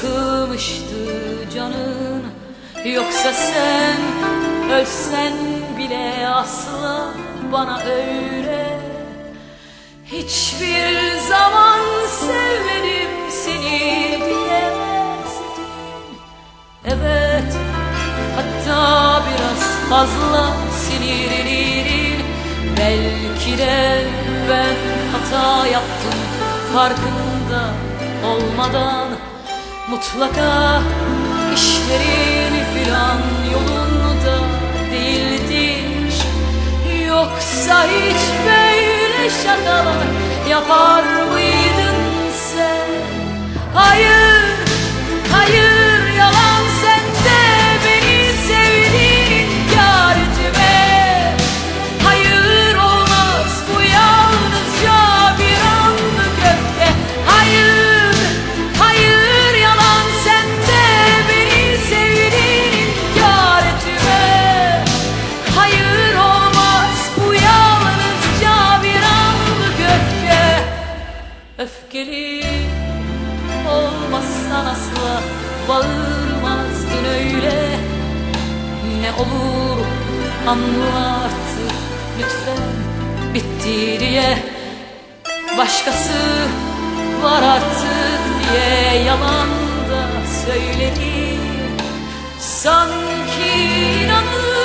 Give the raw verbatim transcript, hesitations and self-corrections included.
sığmıştı canın. Yoksa sen ölsen bile asla bana öyle hiçbir zaman sevmedim seni diyemezdin. Evet, hatta biraz fazla sinirlenirim. Belki de ben hata yaptım farkında olmadan. Mutlaka işlerin filan yolunda değildir. Yoksa hiç böyle şakalar yapar mıydın sen? Hayır, hayır, yalan, sen de beni sevdin inkar etme. Hayır, olmaz, bu yalnızca bir anlık öfke. Hayır, hayır, yalan, sen de beni sevdin inkar etme. Hayır, olmaz, bu yalnızca bir anlık öfke. Öfkeli olmazsan asla bağırmazdın öyle. Ne olur anla artık lütfen, bitti diye. Başkası var artık diye yalan da söyledim. Sanki inanır